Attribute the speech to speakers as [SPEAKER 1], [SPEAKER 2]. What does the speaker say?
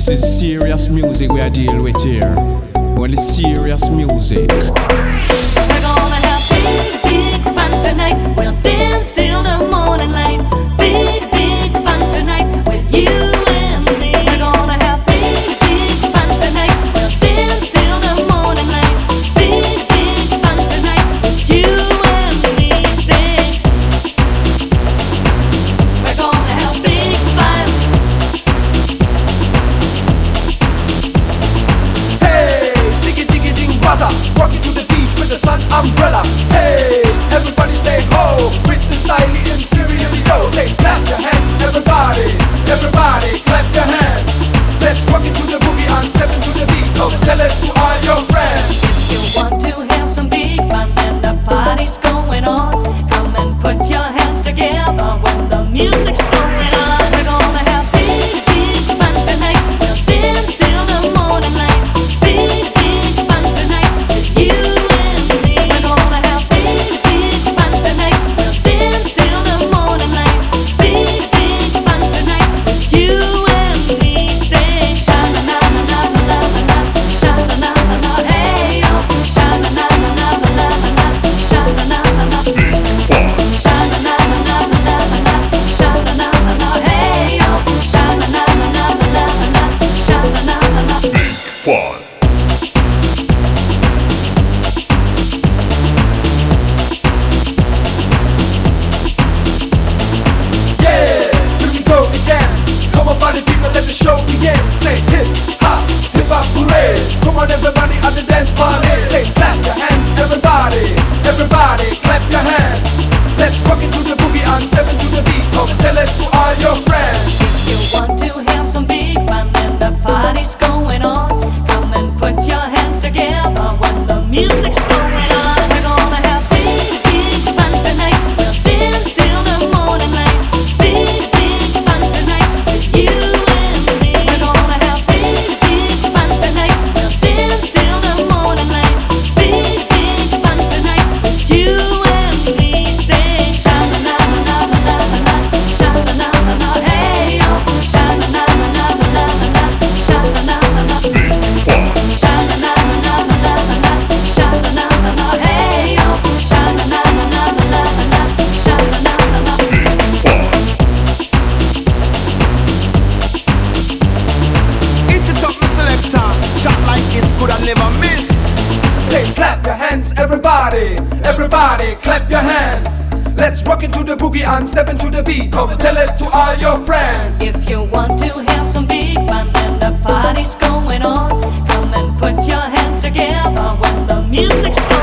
[SPEAKER 1] This is serious music we are dealing with here. Only serious music.
[SPEAKER 2] We're gonna have big fun tonight. We'll dance till the morning light. Big fun tonight with you and me. We're gonna have big fun tonight. We'll dance till the morning light. Big fun tonight with you and me. Sing. We're gonna have big fun.
[SPEAKER 3] Hey, sticky diggy ding buzzer, walking to the beach with the sun umbrella. Hey, everybody say ho, with the styly and stereo. Say clap your hands, everybody, everybody clap your hands. Let's rock it to the boogie and step into the beat. Come tell it to all your friends.
[SPEAKER 2] If you want to have some big fun and the party's going on, come and put your hands together when the music's going on. We're gonna have big fun tonight. We'll dance till the morning light. Big fun tonight with you and me. We're gonna have big fun tonight. We'll dance till the morning light. Big fun tonight with you and me. Say sha na na na na na na na, sha na na na na, hey yo, sha na na na na na na na, sha na na na na, sha na na na na na na na, sha na na na na, hey yo, sha na na na na na na na, sha na na na na.
[SPEAKER 4] Fun.
[SPEAKER 3] Yeah, here we go again. Come on, party people, let the show begin. Say hip hop, hooray. Come on, everybody at the dance party. Say clap your hands, everybody, everybody, clap your hands. Let's rock it to the boogie and step into the beat. Come tell it to all your friends.
[SPEAKER 2] If you want to have some big fun and the party's going on, come and put your hands together when the music's going on. We're gonna have big fun tonight. We'll dance till the morning light. Big fun tonight with you and me. We're gonna have big fun tonight. We'll dance till the morning light. Big fun tonight with you and me. Say sha na na na na na na na, sha na na na na, hey yo, sha na na na na na na na, sha na na na na, sha na na na na na na na, sha na na na na, hey yo, sha na na na na na na na, sha na na na na.
[SPEAKER 3] It's a top selector, shot like it's good and never miss. Say clap your hands, everybody, everybody, clap your hands. Let's rock into the boogie and step into the beat. Come tell it to all your friends.
[SPEAKER 2] If you want to have some big fun and the party's going on, come and put your hands together when the music's going on.